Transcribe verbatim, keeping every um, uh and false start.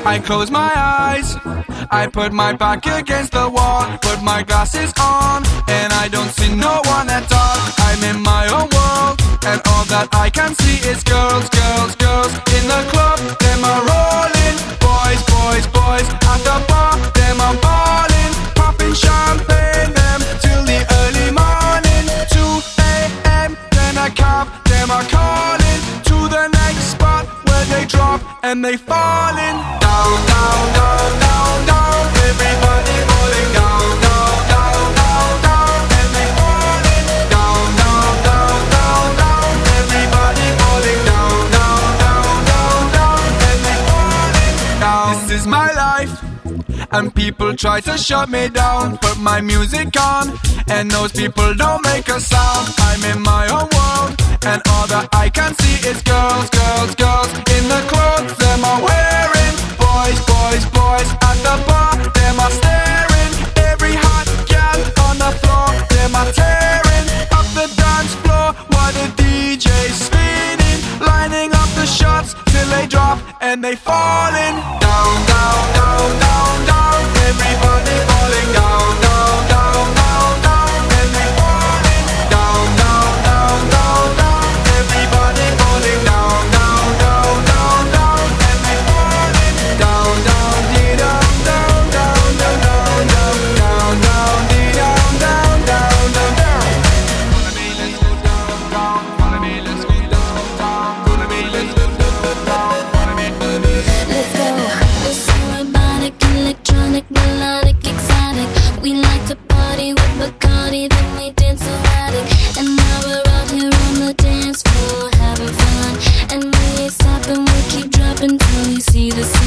I close my eyes, I put my back against the wall, put my glasses on, and I don't see no one at all. I'm in my own world, and all that I can see is girls, girls, girls in the club. Them are rolling, boys, boys, boys at the bar. Them are balling, popping champagne. Them till the early morning, two a m Then a cab, them are calling to the next spot where they drop and they falling down, down, down, down, down. Everybody falling down, down, down, down, down, and they falling down, down, down, down, down. Everybody falling down, down, down, down, down, and they falling down. This is my life, and people try to shut me down. Put my music on, and those people don't make a sound. I'm in my own world, and all that I can see is girls, girls, girls in the clothes them are wearing. Boys, boys, boys at the bar, them are staring. Every hot gal on the floor, them are tearing up the dance floor while the D J's spinning, lining up the shots till they drop and they falling down, down, down, down, down. Everybody falling down, down, down, down, down, and they falling down, down, down, down, down. Everybody falling down, down, down, down, down, and they falling down, down, dee down, down, down, down, down, down, down, down, dee down, down, down, down, down. Follow me, let's go down, down. Follow me, let's go down, down. Follow me, let's go down, follow me, follow me. Let's go. We're so robotic, electronic, melodic, exotic. We like to party with Bacardi, then we dance erratic. And now we're out here on the dance floor having fun. And we ain't stopping, we keep dropping till we see the sun.